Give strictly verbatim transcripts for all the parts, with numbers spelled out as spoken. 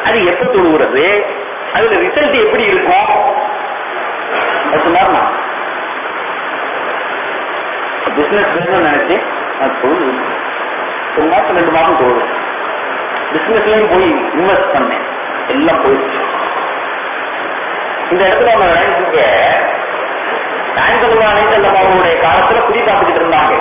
அது எப்ப தொழுகிறது, அதுல ரிசல்ட் எப்படி இருக்கும் சொன்னார். பிசினஸ் வேணும்னு நினைச்சு நான் தொழுது ஒரு மாசம் ரெண்டு மாசம் தொழுது பிசினஸ்லயும் போய் இன்வெஸ்ட் பண்ணேன், எல்லாம் போயிடுச்சு. இந்த இடத்துல அவங்க நினைச்சுக்க அவங்களுடைய காலத்துல குடி பார்த்துக்கிட்டு இருந்தாங்க.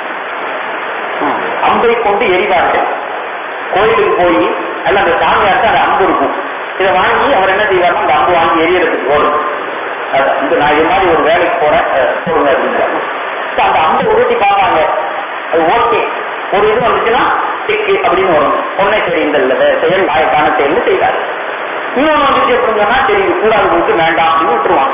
அம்பை கொண்டு எரிவார்கள். கோயிலுக்கு போய் அல்ல அந்த சாமியாருக்கு அந்த அம்பு இருக்கும், இதை வாங்கி அவர் என்ன செய்வாருன்னா அந்த அம்பு வாங்கி எரியறதுக்கு போடும். இந்த நான் இது மாதிரி ஒரு வேலைக்கு போறேன் போடுங்க அப்படிங்கிறாங்க. அந்த அம்பை உருட்டி பார்ப்பாங்க, அது ஓகே ஒரு இது வந்துச்சுன்னா டிக்கு அப்படின்னு வரும். ஒன்னே சரி இந்த செயல் நாயக்கான செயல்னு செய்வாரு. இன்னொன்று வந்துச்சு அப்படின்னு சொன்னா சரி கூடாது கொடுத்து வேண்டாம் அப்படின்னு விட்டுருவாங்க.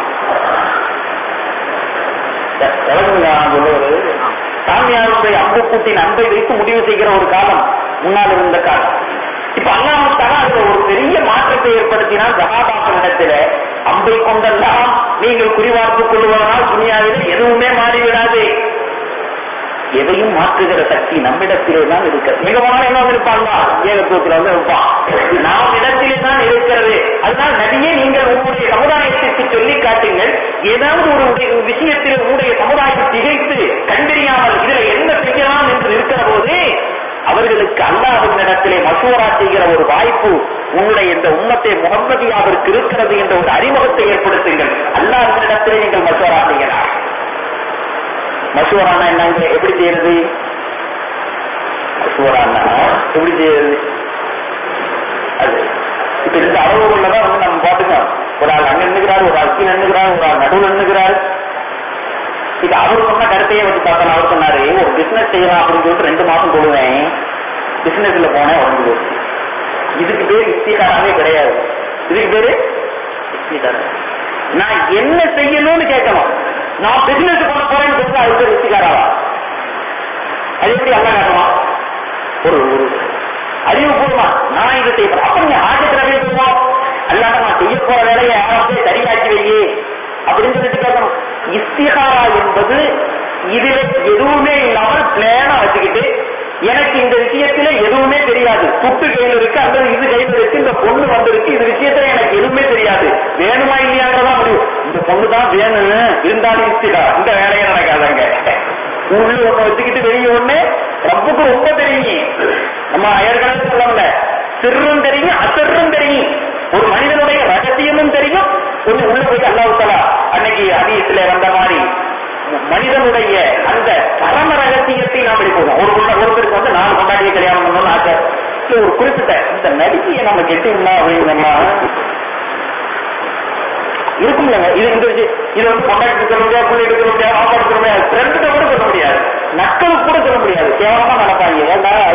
சாமியாருடைய அம்பு கூட்டின் அன்பை வைத்து முடிவு செய்கிற ஒரு காலம் முன்னால் இருந்த காலம். இப்ப அல்லாஹ்வுத்தாலா அதுல ஒரு பெரிய மாற்றத்தை ஏற்படுத்தினால் சஹாபாக்களிடத்தில அம்பை கொண்டெல்லாம் நீங்கள் குறிவார்த்துக் கொள்வதனால் துனியாவில் எதுவுமே மாறிவிடாது, எதையும் மாற்றுகிற சக்தி நம்மிடத்திலே தான் இருக்கிறது. மிகமான என்ன இருப்பாங்க ஏகத்துவத்தில் வந்து இருப்பான், நாம் இடத்திலே தான் இருக்கிறது. அதனால நபியே நீங்கள் உங்களுடைய சமுதாயத்திற்கு சொல்லி காட்டுங்கள், ஏதாவது ஒரு விஷயத்தில் உங்களுடைய சமுதாயம் திகைத்து கண்டறியாமல் இதுல என்ன செய்யலாம் என்று இருக்கிற போது அவர்களுக்கு அல்லாஹ்வின் இடத்திலே மசூரா செய்கிற ஒரு வாய்ப்பு உங்களுடைய இந்த உம்மத்தை முஹம்மதியாவிற்கு இருக்கிறது என்ற ஒரு அறிமுகத்தை ஏற்படுத்துங்கள். அல்லாஹ்வின் இடத்திலே நீங்கள் மசூரா செய்யலாம். மசூரானா என்ன, எப்படி செய்யறது? மசூரானா எப்படி செய்யறது? அது இப்ப இந்த அளவுகள்லதான் வந்து நம்ம பாத்துக்கோம். ஒரு ஆள் அங்க நின்னுக்கிறாரு, ஒரு ஆள் கீழே நின்னுக்கிறாரு, ஒரு ஆள் நடுவில் நின்னுக்கிறாரு. இது அவர் சொன்ன கருத்தையே வச்சு பார்த்தா அவர் சொன்னாரு, ஒரு பிசினஸ் செய்யலாம் அப்படின்னு சொல்லிட்டு ரெண்டு மாசம் போடுவேன், பிசினஸ்ல போனேன் உடம்பு போச்சு. இதுக்கு பேரு இஸ்திகாராவே கிடையாது. இதுக்கு பேரு இஸ்திகாரா. நான் என்ன செய்யணும்னு கேட்கணும். நான் பிசினஸ் பண்ண போறேன்னு சொல்லி அது பேர் இஸ்திகாராவா? அது எப்படி அல்ல காட்டுமா? ஒரு ஒரு அறிவுபூர்வமா நான் இதை செய்ய போறேன். அப்ப நீங்க ஆஜத்திரவே சொல்லுவோம், அல்லாத நான் செய்ய போற வேலையை யாராவது சரியாக்கி வையே அப்படின்னு சொல்லிட்டு கேட்கணும். இஸ்திகாரா என்பது இதுல எதுவுமே இல்லாமல் பிளேனா வச்சுக்கிட்டு எனக்கு இந்த விஷயத்துல எதுவுமே தெரியாது, துட்டு கையில் இருக்கு அல்லது இது கையில் இருக்கு, இந்த பொண்ணு வந்திருக்கு, இது விஷயத்துல எனக்கு எதுவுமே தெரியாது, வேணுமா இல்லையாங்கிறதா முடியும். இந்த பொண்ணு தான் வேணும் இருந்தாலும் இஸ்திகாரா, இந்த வேலையை நடக்காதாங்க. உள்ள ஒண்ணு வச்சுக்கிட்டு வெளியே ஒண்ணு ரப்புக்கு ரொம்ப தெரியும். நம்ம ஏற்கனவே சொல்லல, சிறும் தெரியும் அசரும் தெரியும், ஒரு மனிதனுடைய ரகசியமும் தெரியும். கொஞ்சம் உள்ள போய் அல்லாஹ் தஆலா அன்னைக்கு ஹதீஸ்ல வந்த மாதிரி மனிதனுடைய அந்த பரம ரகசியத்தை நாம் எடுப்போம். ஒரு ஒருத்தருக்கு வந்து நாலு கொண்டாடிய கல்யாணம் பண்ணணும்னு ஆசை, ஒரு குறிப்பிட்ட இந்த நடிகையை நம்ம கெட்டினா அப்படின்னா இருக்கும் இல்லைங்க. இது இந்த இது வந்து கொண்டாடி சொல்ல முடியாது, புள்ளி எடுக்க முடியாது, ஆப்பாடு சொல்ல முடியாது, ஃப்ரெண்ட்கிட்ட கூட சொல்ல முடியாது, நக்களுக்கு கூட சொல்ல முடியாது. கேவலமா நடப்பாங்க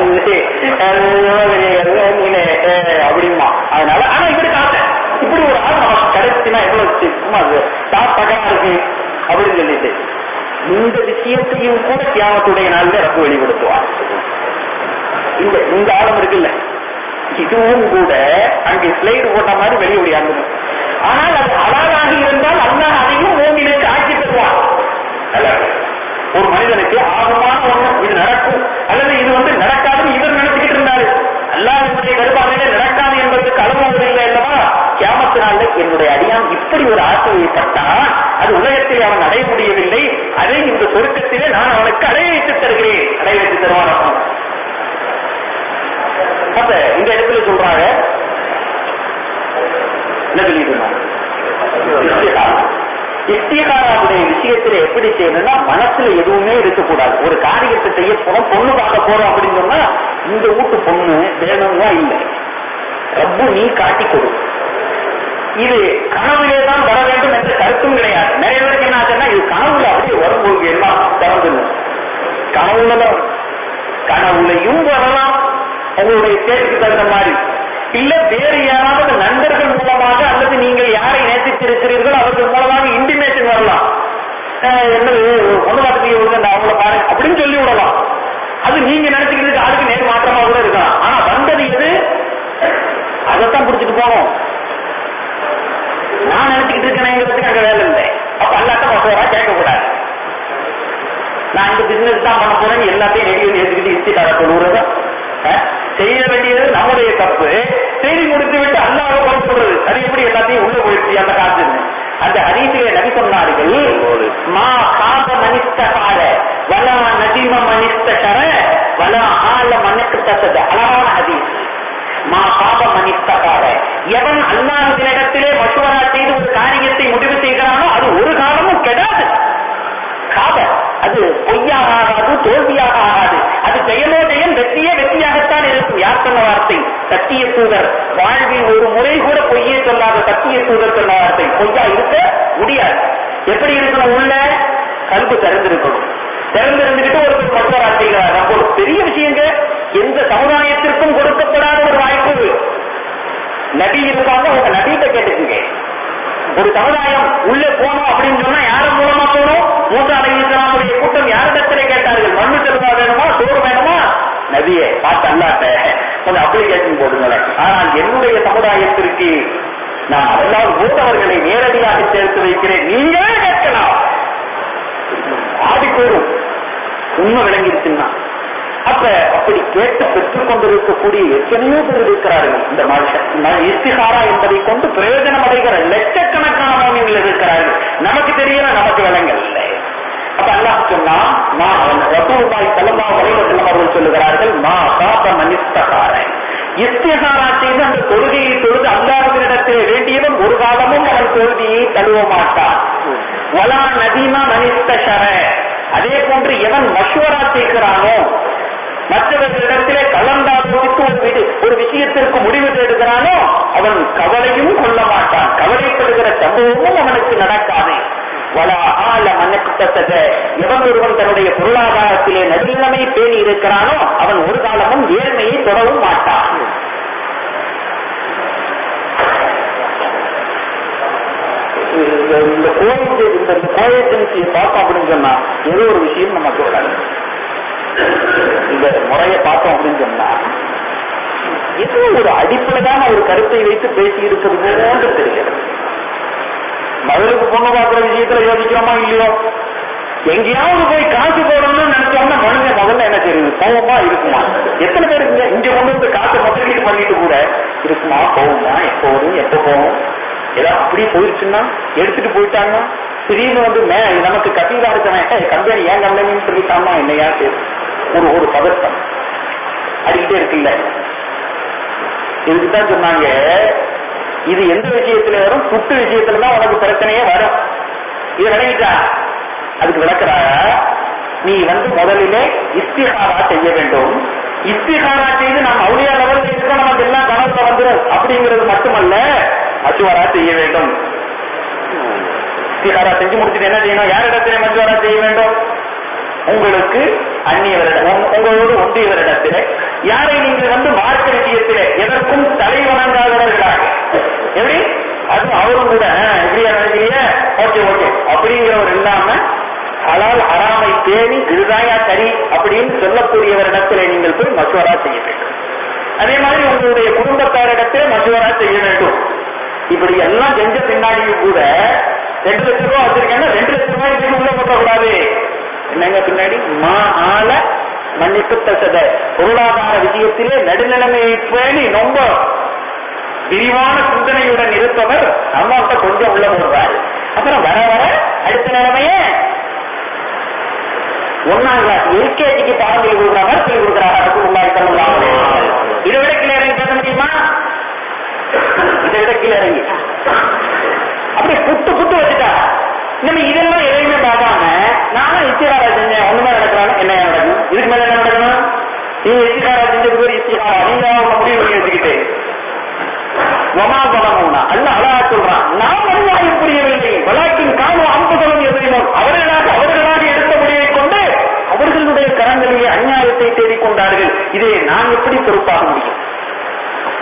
அப்படிமா. அதனால ஆனா இப்படி காசை இப்படி ஒரு ஆள் நமக்கு கிடைச்சுன்னா எவ்வளவு சும்மா பகமா இருக்கு அப்படின்னு சொல்லிட்டு இந்த விஷயத்தையும் கூட தியாகத்துடைய நாள்ல ரப்பு வெளிப்படுத்துவார். இந்த இந்த ஆழம் இருக்குல்ல, இதுவும் கூட அங்கே ஸ்லைடு போட்ட மாதிரி வெளியே முடியாது. ஆனால் அது அழகாக இருந்தால் அல்லாஹ் அதையும் மூமினுக்கு ஆக்கி தருவான். ஒரு மனிதனுக்கு ஆகமான ஒண்ணு இது நடக்கும் அல்லது இது வந்து நடக்காதுன்னு இவர் நினைச்சுக்கிட்டு இருந்தாரு, அல்லாஹ்வுடைய கருப்பாதையில நடக்காது என்பதற்கு அளவு இல்லை அல்லவா? கியாமத்து நாள்ல என்னுடைய அடியான் இப்படி ஒரு ஆசைப்பட்டான், அது உலகத்தில் அவன் அடைய முடியவில்லை, அதை இந்த சொருக்கத்திலே நான் அவனுக்கு அடைய வைத்து தருகிறேன், அடைய வைத்து தருவான். அப்ப இந்த இடத்துல சொல்றாங்க என்ன சொல்லிட்டு இஸ்திகாராவுடைய விஷயத்துல எப்படி செய்யணும்னா மனசுல எதுவுமே இருக்கக்கூடாது. ஒரு காரியத்தை செய்ய போறோம், பொண்ணு பார்க்க போறோம் அப்படின்னு சொன்னா இந்த வீட்டு பொண்ணு வேணும்னா இல்லை, ரப்பு நீ காட்டி கொடு. இது கனவுலே தான் வர வேண்டும் என்ற கருத்தும் கிடையாது. நிறைய பேருக்கு என்ன ஆச்சுன்னா இது கனவுல அப்படியே வரும்போது எல்லாம் திறந்துங்க, கனவுலதான் கனவுலையும் வரலாம் உங்களுடைய தேர்வுக்கு தகுந்த மாதிரி, இல்ல வேறு யாராவது நண்பர்கள் மூலமாக அல்லது நீங்கள் யாரை நேசித்திருக்கிறீர்களோ அவர்கள் மூலமாக இன்டிமேஷன் வரலாம். என்ன ஒண்ணு பார்த்து அவங்கள பாரு அப்படின்னு சொல்லி விடலாம். அது நீங்க நினைச்சுக்கிறதுக்கு ஆளுக்கு நேர் மாற்றமா கூட இருக்கலாம். ஆனா வந்தது எது அதைத்தான் பிடிச்சிட்டு போகும். நான் நினைச்சுக்கிட்டு இருக்கேன் அங்க வேலை இல்லை. அப்ப அல்லாட்ட மசோரா கேட்கக்கூடாது. நான் இந்த பிசினஸ் தான் பண்ண போறேன்னு எல்லாத்தையும் நெகிழ்வு ஏற்றுக்கிட்டு இஸ்திகாரா சொல்லுறதா செய்ய வேண்டியது நம்முடைய தப்பு. செய்தி முடித்து விட்டு போயிடுச்சு அந்த காசுன்னு. அந்த ஹதீஸிலே நபி சொன்னார்கள், மா காப மனிஸ்தகார வலா நதிம மனிஸ்தகர வலா ஆல மனக்கு தசத. அழகான ஹதீஸ். மா காப மனிஸ்தகார, எவன் அல்லாஹ்வினிடத்திலே மஷ்வரா செய்து ஒரு காரியத்தை முடிவு செய்கிறானோ அது ஒரு காலமும் கெடாது. காப அது பொய்யாக ஆகாது, தோல்வியாக ஆகாது. அது ஜெயமோ ஜெயம், வெற்றியே வெற்றியாகத்தான் இருக்கும். யார் சொன்ன வார்த்தை? சத்திய தூதர். வாழ்வில் ஒரு முறை கூட பொய்யே சொல்லாத சத்திய தூதர் சொன்ன வார்த்தை. பொய்யா இருக்க முடியாது. எப்படி இருக்கணும்? உள்ள கல்வி திறந்திருக்கணும். திறந்திருந்துகிட்டு ஒரு மசோரா செய்கிறார். அப்போ பெரிய விஷயங்க. எந்த சமுதாயத்திற்கும் கொடுக்கப்படாத ஒரு வாய்ப்பு. நபி இருப்பாங்க, உங்க நபிகிட்ட கேட்டுக்குங்க. ஒரு சமுதாயம் உள்ளே போனோம் அப்படின்னு சொன்னா யாரும் மூலமா போனோம்? மூசா அலைஹிஸ்ஸலாமுடைய கூட்டம் யாரிடத்திலே கேட்டார்கள்? மண்ணு செல்வா வேணுமா, சோறு வேணுமா? நபியை பார்த்து அல்லாட்ட கொஞ்சம் அப்ளிகேஷன் போடுங்களேன். ஆனால் என்னுடைய சமுதாயத்திற்கு நான் அதெல்லாம் மூத்தவர்களை நேரடியாக சேர்த்து வைக்கிறேன், நீங்களே கேட்கலாம். ஆடி போயிடும் உண்மை விளங்கிருச்சுன்னா. அப்ப அப்படி கேட்டு பெற்றுக் கொண்டிருக்கக்கூடிய எத்தனையோ பேர் இருக்கிறார்கள். இந்த இஸ்திகாரா என்பதை கொண்டு பிரயோஜனம் அடைகிற லட்சக்கணக்கான மோமின்கள் இருக்கிறார்கள். நமக்கு தெரியல, நமக்கு விளங்கல் இல்லை. அப்ப அல்லாஹ் சொன்னா, ரசூலுல்லாஹி ஸல்லல்லாஹு அலைஹி வஸல்லம் அவர்கள் சொல்லுகிறார்கள், மா காப மனிஸ்தகார, இஸ்திகாரா செய்து அந்த தொழுகையை தொழுது அல்லாஹ்வினிடத்திலே வேண்டியவன் ஒரு காலமும் அவன் தோல்வியை தழுவ மாட்டான். வலா நதீமா மனிஸ்தஷர, அதே போன்று எவன் மஷ்வரா செய்கிறானோ, மற்றவர்களிடத்திலே கலந்தாலோசித்து ஒரு ஒரு விஷயத்திற்கு முடிவு தேடுகிறானோ, அவன் கவலையும் கொள்ள மாட்டான். கவலைப்படுகிற சம்பவமும் அவனுக்கு நடக்காது. வலா ஆல மனக்குத்தத, எவன் ஒருவன் தன்னுடைய பொருளாதாரத்திலே நடுநிலைமை பேணி இருக்கிறானோ அவன் ஒரு காலமும் ஏழ்மையை தொடவும் மாட்டான். இந்த கோயில் இந்த கோஏஜென்சியை பார்த்தோம் அப்படின்னு சொன்னா ஏதோ ஒரு விஷயம் நம்ம சொல்லலாம். இந்த முறையை பார்த்தோம் அப்படின்னு சொன்னா ஏதோ ஒரு அடிப்படையான ஒரு கருத்தை வைத்து பேசி இருக்கிறது போன்று தெரிகிறது. மகளுக்கு பொண்ணு பார்க்கிற விஷயத்துல யோசிக்கிறோமா இல்லையோ? எங்கேயாவது போய் காசு போடணும்னு நினைச்சோம்னா மனுங்க முதல்ல என்ன தெரியுது? கோவமா இருக்குமா? எத்தனை பேர் இங்க இங்க கொண்டு வந்து காசை முதலீடு பண்ணிட்டு கூட இருக்குமா, போகுமா, எப்போ வரும், எப்போ போகும், ஏதாவது அப்படியே போயிடுச்சுன்னா எடுத்துட்டு போயிட்டாங்கன்னா திடீர்னு வந்து மே நமக்கு கட்டிலா இருக்கவன் கம்பெனி ஏன் கம்பெனின்னு சொல்லிட்டாமா என்னையா ஒரு ஒரு பதட்டம் அடிக்கிட்டே இருக்குல்ல. இதுக்குதான் சொன்னாங்க, இது எந்த விஷயத்துல வரும்? சுட்டு விஷயத்துலதான் உனக்கு பிரச்சனையே வரும். இதை விளங்கிட்டா அதுக்கு விளக்குறாங்க, நீ வந்து முதலிலே இஸ்திகாரா செய்ய வேண்டும். இஸ்திகாரா செய்து நாம் அவுலியா லெவலில் இருக்க நமக்கு எல்லாம் கனவுல வந்துடும் அப்படிங்கிறது மட்டுமல்ல, மசுவாரா செய்ய வேண்டும். இஸ்திகாரா செஞ்சு முடிச்சுட்டு என்ன செய்யணும்? யாரிடத்திலே மசுவாரா செய்ய வேண்டும்? உங்களுக்கு அந்நியவரிடம், உங்களோடு ஒன்றியவரிடத்திலே. யாரை நீங்கள் வந்து மார்க்க விஷயத்திலே எதற்கும் தலை வணங்காதவர்களாக, எப்படி அது அவரும் கூட எப்படியா நினைக்கிறீங்க, ஓகே ஓகே அப்படிங்கிறவர் இல்லாம ஹலால் ஹராமை தேடி இதுதாயா சரி அப்படின்னு சொல்லக்கூடியவரிடத்திலே நீங்கள் போய் மசுவரா செய்ய வேண்டும். அதே மாதிரி உங்களுடைய குடும்பத்தாரிடத்திலே மசுவரா செய்ய வேண்டும். இப்படி எல்லாம் செஞ்ச பின்னாடியும் கூட ரெண்டு லட்சம் ரூபாய் வச்சிருக்கேன்னா ரெண்டு லட்சம் ரூபாய் உள்ள போட்டக்கூடாது. என்னங்க பின்னாடி மா ஆல மன்னிப்பு தசத, பொருளாதார விஷயத்திலே நடுநிலைமையை பேணி ரொம்ப விரிவான சிந்தனையுடன் இருப்பவர் அம்மாட்ட கொஞ்சம் உள்ள போடுறாரு. அப்புறம் வர வர அடுத்த நிலைமைய ஒன்னாம் கிளாஸ் எல்கேஜிக்கு பாடம் சொல்லி கொடுக்குறாங்க, சொல்லி கொடுக்குறாங்க. அதுக்கு முன்னாடி சொல்லலாம். இதை விட கீழே இறங்கி பேச முடியுமா? இதை விட கீழே இறங்கி அப்படியே புட்டு புட்டு வச்சுட்டா நம்ம இதெல்லாம் எதையுமே பார்க்காம நானும் இஸ்திகாரா செஞ்சேன், ஒண்ணுமே நடக்கிறாங்க, என்ன நடக்கும்? இதுக்கு மேல என்ன நடக்கணும்? நீங்க இஸ்திகாரா செஞ்சது பேர் இஸ்திகாரா, நீங்க அவங்க முடிவு பண்ணி வச்சுக்கிட்டு ஒமா பலமுன்னா அல்ல அழகா சொல்றான், நாம் அறிவாக புரியவில்லை, வழக்கின் காணும் அம்புகளும் எதிரினோம், அவர்களாக அவர்களாக எடுத்த முடிவை கொண்டு அவர்களுடைய கரங்களிலே அநியாயத்தை தேடிக்கொண்டார்கள். இதை நான் எப்படி பொறுப்பாக முடியும்?